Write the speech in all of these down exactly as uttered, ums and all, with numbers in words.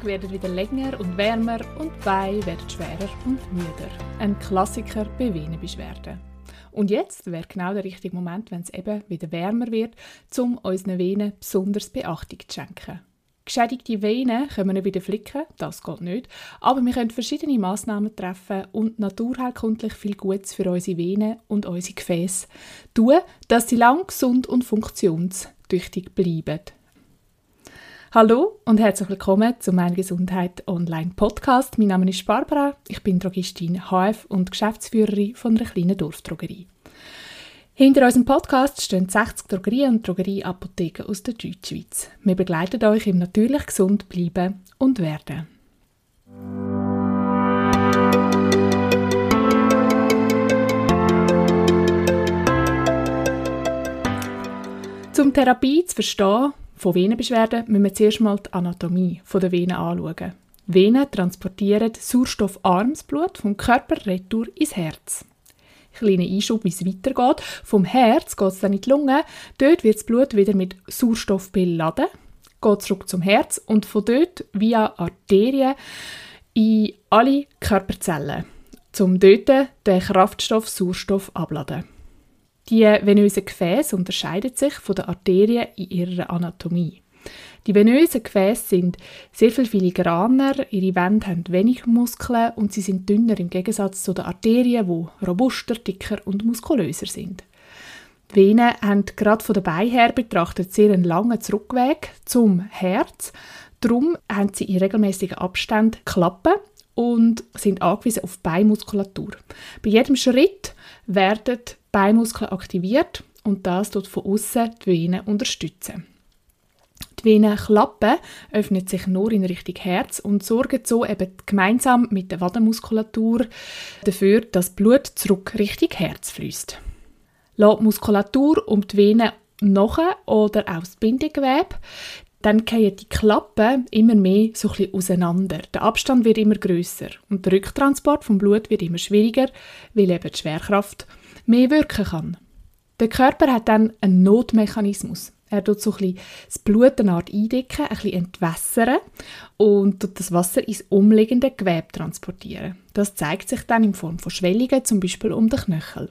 Tage werden wieder länger und wärmer und die Beine werden schwerer und müder. Ein Klassiker bei Venenbeschwerden. Und jetzt wäre genau der richtige Moment, wenn es eben wieder wärmer wird, um unseren Venen besonders Beachtung zu schenken. Geschädigte Venen können wir nicht wieder flicken, das geht nicht, aber wir können verschiedene Massnahmen treffen und naturheilkundlich viel Gutes für unsere Venen und unsere Gefäße tun, dass sie lang gesund und funktionstüchtig bleiben. Hallo und herzlich willkommen zu meinem Gesundheit Online Podcast. Mein Name ist Barbara, ich bin Drogistin H F und Geschäftsführerin von einer kleinen Dorfdrogerie. Hinter unserem Podcast stehen sechzig Drogerien und Drogerieapotheken aus der Deutschschweiz. Wir begleiten euch im natürlich gesund bleiben und werden. Zum Therapie zu verstehen von Venenbeschwerden müssen wir zuerst mal die Anatomie der Venen anschauen. Venen transportieren sauerstoffarmes Blut vom Körper retour ins Herz. Kleiner Einschub, wie es weitergeht. Vom Herz geht es dann in die Lunge. Dort wird das Blut wieder mit Sauerstoff beladen, geht zurück zum Herz und von dort via Arterien in alle Körperzellen, um dort den Kraftstoff Sauerstoff abzuladen. Die venösen Gefäße unterscheiden sich von den Arterien in ihrer Anatomie. Die venösen Gefäße sind sehr viel filigraner, ihre Wände haben wenig Muskeln und sie sind dünner im Gegensatz zu den Arterien, die robuster, dicker und muskulöser sind. Die Venen haben gerade von der Beine her betrachtet sehr einen langen Zurückweg zum Herz. Darum haben sie in regelmäßigen Abständen Klappen und sind angewiesen auf die Beinmuskulatur. Bei jedem Schritt werden die Beinmuskeln aktiviert und das tut von außen die Venen unterstützen. Die Venenklappe öffnet sich nur in Richtung Herz und sorgt so eben gemeinsam mit der Wadenmuskulatur dafür, dass Blut zurück Richtung Herz fließt. Lässt die Muskulatur um die Venen nach oder auch das Bindegewebe, dann fallen die Klappen immer mehr so ein bisschen auseinander. Der Abstand wird immer grösser und der Rücktransport vom Blut wird immer schwieriger, weil eben die Schwerkraft mehr wirken kann. Der Körper hat dann einen Notmechanismus. Er tut so ein bisschen das Blut eine Art eindecken, ein bisschen entwässern und tut das Wasser ins umliegende Gewebe transportieren. Das zeigt sich dann in Form von Schwellungen, zum Beispiel um den Knöchel.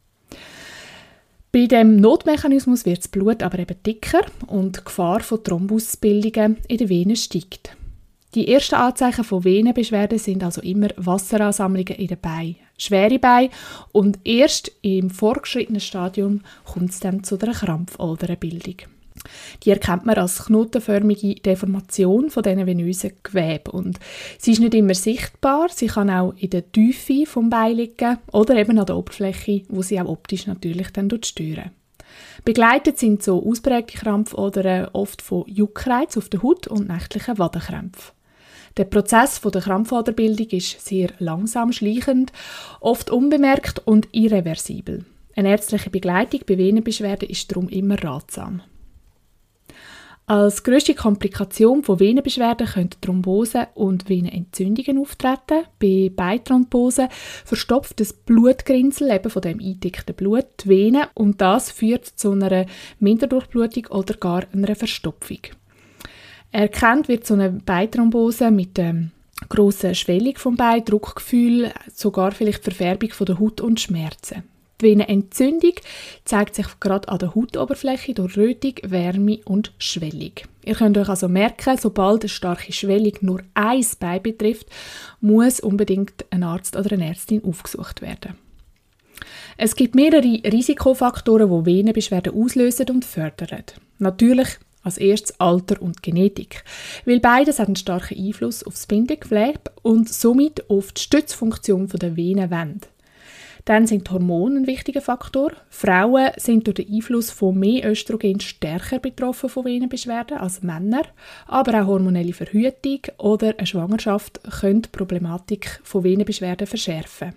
Bei dem Notmechanismus wird das Blut aber eben dicker und die Gefahr von Thrombusbildungen in den Venen steigt. Die ersten Anzeichen von Venenbeschwerden sind also immer Wasseransammlungen in den Beinen, schwere Beine und erst im vorgeschrittenen Stadium kommt es dann zu der Krampfaderenbildung. Die erkennt man als knotenförmige Deformation von diesen venösen Gewebe und sie ist nicht immer sichtbar, sie kann auch in der Tiefe vom Bein liegen oder eben an der Oberfläche, wo sie auch optisch natürlich dann stören. Begleitet sind so ausprägte Krampfadern oft von Juckreiz auf der Haut und nächtlichen Wadenkrämpfen. Der Prozess der Krampfaderbildung ist sehr langsam, schleichend, oft unbemerkt und irreversibel. Eine ärztliche Begleitung bei Venenbeschwerden ist darum immer ratsam. Als grösste Komplikation von Venenbeschwerden können Thrombosen und Venenentzündungen auftreten. Bei Beinthrombosen verstopft das Blutgerinnsel eben von dem eindickten Blut die Venen und das führt zu einer Minderdurchblutung oder gar einer Verstopfung. Erkannt wird so eine Beinthrombose mit ähm, grosser Schwellung vom Bein, Druckgefühl, sogar vielleicht Verfärbung von der Haut und Schmerzen. Die Venenentzündung zeigt sich gerade an der Hautoberfläche durch Rötung, Wärme und Schwellung. Ihr könnt euch also merken, sobald eine starke Schwellung nur ein Bein betrifft, muss unbedingt ein Arzt oder eine Ärztin aufgesucht werden. Es gibt mehrere Risikofaktoren, die Venenbeschwerden auslösen und fördern. Natürlich als erstes Alter und Genetik, weil beides hat einen starken Einfluss auf das Bindegewebe und somit auf die Stützfunktion der Venenwände. Dann sind die Hormone ein wichtiger Faktor. Frauen sind durch den Einfluss von mehr Östrogen stärker betroffen von Venenbeschwerden als Männer, aber auch hormonelle Verhütung oder eine Schwangerschaft können die Problematik von Venenbeschwerden verschärfen.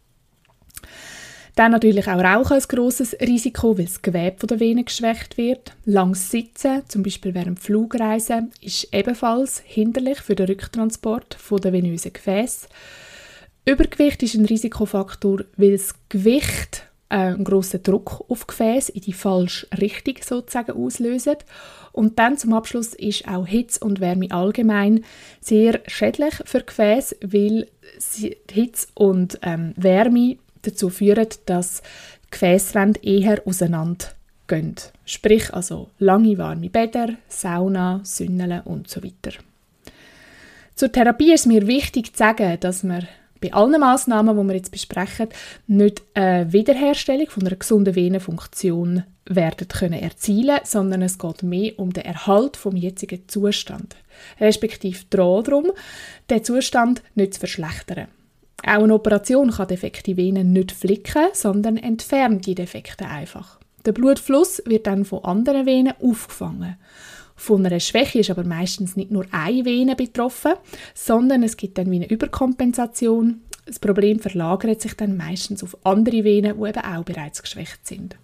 Dann natürlich auch Rauchen ein grosses Risiko, weil das Gewebe der Venen geschwächt wird. Langes Sitzen, zum Beispiel während Flugreisen, ist ebenfalls hinderlich für den Rücktransport der venösen Gefäße. Übergewicht ist ein Risikofaktor, weil das Gewicht äh, einen grossen Druck auf Gefäß in die falsche Richtung sozusagen auslösen. Und dann zum Abschluss ist auch Hitze und Wärme allgemein sehr schädlich für Gefäß, weil sie, Hitze und ähm, Wärme dazu führen, dass Gefäßwände eher auseinander gehen. Sprich also lange warme Bäder, Sauna, Sünneln und so weiter. Zur Therapie ist mir wichtig zu sagen, dass wir bei allen Massnahmen, die wir jetzt besprechen, nicht eine Wiederherstellung von einer gesunden Venenfunktion werden können erzielen, sondern es geht mehr um den Erhalt vom jetzigen Zustand, respektive darum, den Zustand nicht zu verschlechtern. Auch eine Operation kann defekte Venen nicht flicken, sondern entfernt die Defekte einfach. Der Blutfluss wird dann von anderen Venen aufgefangen. Von einer Schwäche ist aber meistens nicht nur eine Vene betroffen, sondern es gibt dann wie eine Überkompensation. Das Problem verlagert sich dann meistens auf andere Venen, die eben auch bereits geschwächt sind.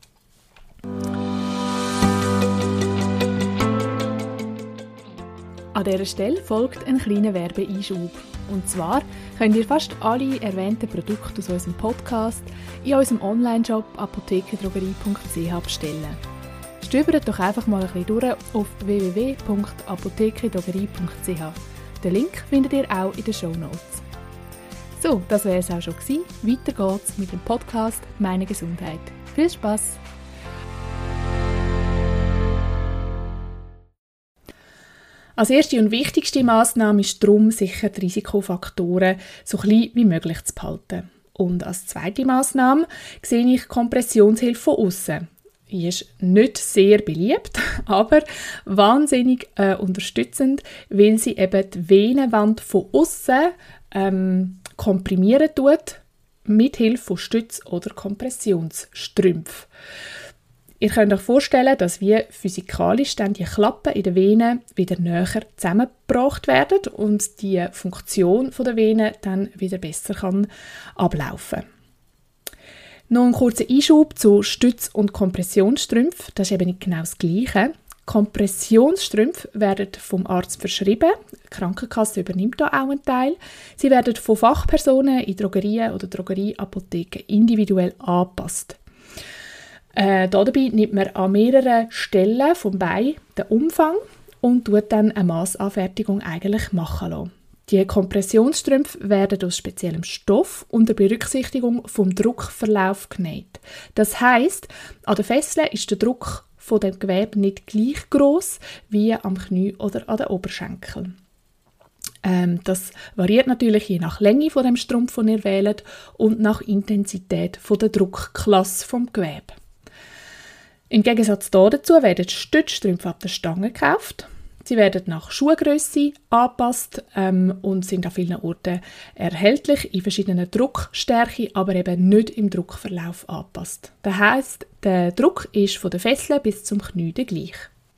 An dieser Stelle folgt ein kleiner Werbeeinschub. Und zwar könnt ihr fast alle erwähnten Produkte aus unserem Podcast in unserem Online-Shop apothekendrogerie punkt c h bestellen. Stöbert doch einfach mal ein bisschen durch auf w w w punkt apothekendrogerie punkt c h. Den Link findet ihr auch in den Shownotes. So, das wäre es auch schon gewesen. Weiter geht's mit dem Podcast «Meine Gesundheit». Viel Spass! Als erste und wichtigste Massnahme ist darum, sicher die Risikofaktoren so klein wie möglich zu behalten. Und als zweite Massnahme sehe ich Kompressionshilfe von außen. Die ist nicht sehr beliebt, aber wahnsinnig äh, unterstützend, weil sie eben die Venenwand von außen ähm, komprimieren tut, mit Hilfe von Stütz- oder Kompressionsstrümpfen. Ihr könnt euch vorstellen, dass wie physikalisch dann die Klappen in der Vene wieder näher zusammengebracht werden und die Funktion der Vene dann wieder besser kann ablaufen. Noch ein kurzer Einschub zu Stütz- und Kompressionsstrümpfen. Das ist eben nicht genau das Gleiche. Kompressionsstrümpfe werden vom Arzt verschrieben. Die Krankenkasse übernimmt da auch einen Teil. Sie werden von Fachpersonen in Drogerien oder Drogerieapotheken individuell angepasst. Äh, dabei nimmt man an mehreren Stellen vom Bein den Umfang und tut dann eine Massanfertigung eigentlich machen lassen. Die Kompressionsstrümpfe werden aus speziellem Stoff unter Berücksichtigung vom Druckverlauf genäht. Das heisst, an den Fesseln ist der Druck von dem Gewebe nicht gleich groß wie am Knie oder an den Oberschenkeln. Ähm, das variiert natürlich je nach Länge von dem Strumpf, den ihr wählt, und nach Intensität von der Druckklasse vom Gewebe. Im Gegensatz dazu werden Stützstrümpfe ab der Stange gekauft. Sie werden nach Schuhgrösse angepasst ähm, und sind an vielen Orten erhältlich in verschiedenen Druckstärken, aber eben nicht im Druckverlauf angepasst. Das heisst, der Druck ist von der Fessel bis zum Knie der gleich.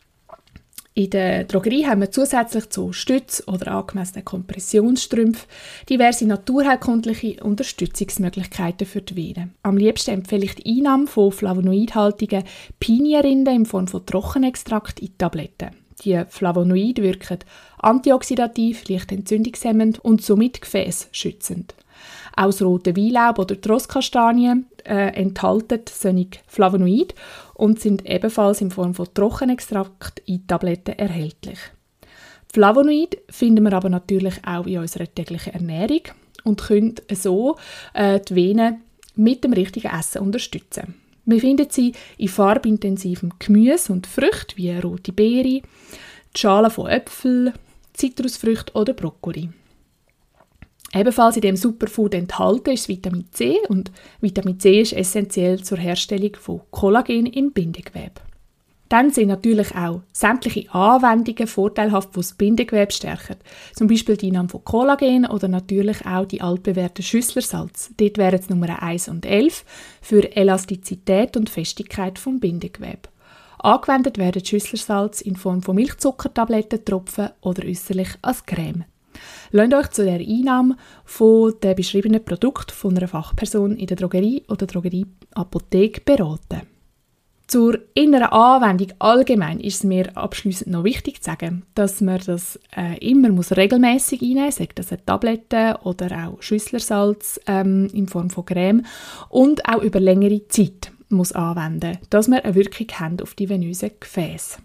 In der Drogerie haben wir zusätzlich zu Stütz- oder angemessenen Kompressionsstrümpfen diverse naturheilkundliche Unterstützungsmöglichkeiten für die Venen. Am liebsten empfehle ich die Einnahme von flavonoidhaltigen Pinienrinden in Form von Trockenextrakt in Tabletten. Die Flavonoide wirken antioxidativ, leicht entzündungshemmend und somit gefäßschützend. Auch das rote Weinlaub oder die Rosskastanie äh, enthalten solche Flavonoide und sind ebenfalls in Form von Trockenextrakt in Tabletten erhältlich. Die Flavonoide finden wir aber natürlich auch in unserer täglichen Ernährung und können so äh, die Venen mit dem richtigen Essen unterstützen. Wir finden sie in farbintensivem Gemüse und Früchten wie rote Beeren, die Schalen von Äpfeln, Zitrusfrüchten oder Brokkoli. Ebenfalls in dem Superfood enthalten ist Vitamin C und Vitamin C ist essentiell zur Herstellung von Kollagen im Bindegewebe. Dann sind natürlich auch sämtliche Anwendungen vorteilhaft, die das Bindegewebe stärken. Zum Beispiel die Einnahme von Kollagen oder natürlich auch die altbewährte Schüsslersalz. Dort wären es Nummer eins und elf für Elastizität und Festigkeit vom Bindegewebe. Angewendet werden Schüsslersalz in Form von Milchzuckertabletten, Tropfen oder äußerlich als Creme. Lasst euch zu der Einnahme von den beschriebenen Produkten von einer Fachperson in der Drogerie oder Drogerieapotheke beraten. Zur inneren Anwendung allgemein ist es mir abschliessend noch wichtig zu sagen, dass man das äh, immer muss regelmäßig einnehmen muss, sei das eine Tablette oder auch Schüsslersalz ähm, in Form von Creme und auch über längere Zeit muss anwenden, dass wir eine Wirkung haben auf die venösen Gefäße.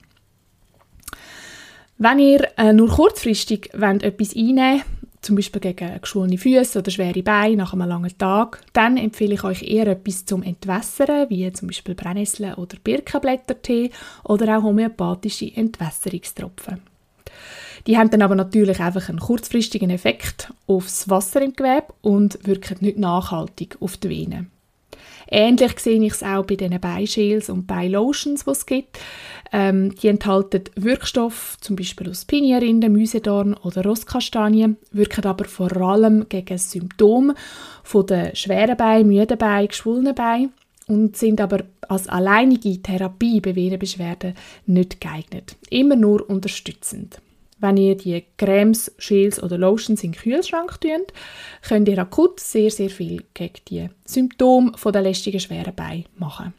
Wenn ihr äh, nur kurzfristig wollt, etwas einnehmen wollt, zum Beispiel gegen geschwollene Füße oder schwere Beine nach einem langen Tag, dann empfehle ich euch eher etwas zum Entwässern, wie zum Beispiel Brennnessel- oder Birkenblättertee oder auch homöopathische Entwässerungstropfen. Die haben dann aber natürlich einfach einen kurzfristigen Effekt aufs Wasser im Gewebe und wirken nicht nachhaltig auf die Venen. Ähnlich sehe ich es auch bei den Beischäls und Beilotions, die es gibt. Ähm, die enthalten Wirkstoffe, zum Beispiel aus Pinierrinde, Müsedorn oder Rosskastanie, wirken aber vor allem gegen das Symptom von den schweren Beinen, müden Beinen, geschwollenen Beinen und sind aber als alleinige Therapie bei Venenbeschwerden nicht geeignet. Immer nur unterstützend. Wenn ihr die Cremes, Schäls oder Lotions in den Kühlschrank tut, könnt ihr akut sehr, sehr viel gegen die Symptome der lästigen schweren Beine machen.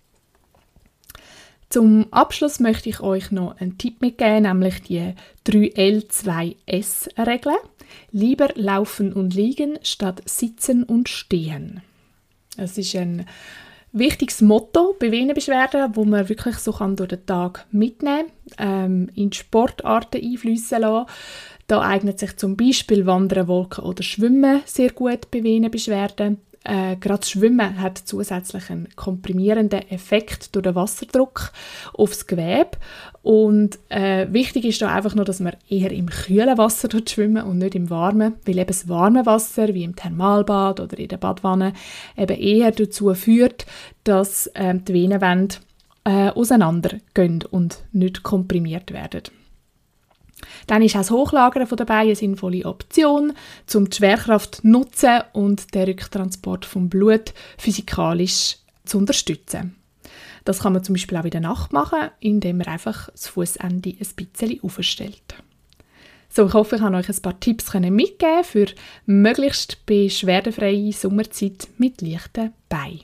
Zum Abschluss möchte ich euch noch einen Tipp mitgeben, nämlich die drei L zwei S Regel. Lieber laufen und liegen statt sitzen und stehen. Das ist ein wichtiges Motto bei Venenbeschwerden, wo man wirklich so kann durch den Tag mitnehmen kann, ähm, in Sportarten einfliessen lassen. Da eignet sich zum Beispiel Wandern, Walken oder Schwimmen sehr gut bei Venenbeschwerden. Äh, gerade das Schwimmen hat zusätzlich einen komprimierenden Effekt durch den Wasserdruck aufs Gewebe. Und äh, wichtig ist da einfach nur, dass man eher im kühlen Wasser schwimmen und nicht im warmen, weil eben das warme Wasser, wie im Thermalbad oder in der Badwanne, eben eher dazu führt, dass äh, die Venenwände äh, auseinandergehen und nicht komprimiert werden. Dann ist auch das Hochlagern der Beine eine sinnvolle Option, um die Schwerkraft zu nutzen und den Rücktransport vom Blut physikalisch zu unterstützen. Das kann man zum Beispiel auch in der Nacht machen, indem man einfach das Fußende ein bisschen aufstellt. So, ich hoffe, ich kann euch ein paar Tipps mitgeben für möglichst beschwerdefreie Sommerzeit mit leichten Beinen.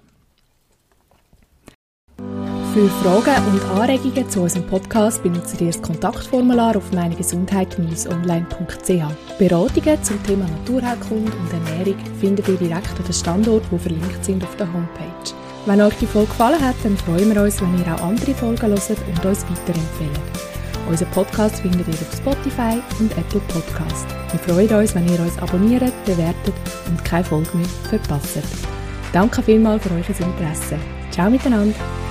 Für Fragen und Anregungen zu unserem Podcast benutzt ihr das Kontaktformular auf meinegesundheit online punkt c h. Beratungen zum Thema Naturheilkunde und Ernährung findet ihr direkt an den Standorten, die verlinkt sind auf der Homepage. Wenn euch die Folge gefallen hat, dann freuen wir uns, wenn ihr auch andere Folgen hört und uns weiterempfehlt. Unseren Podcast findet ihr auf Spotify und Apple Podcast. Wir freuen uns, wenn ihr uns abonniert, bewertet und keine Folge mehr verpasst. Danke vielmals für euer Interesse. Ciao miteinander!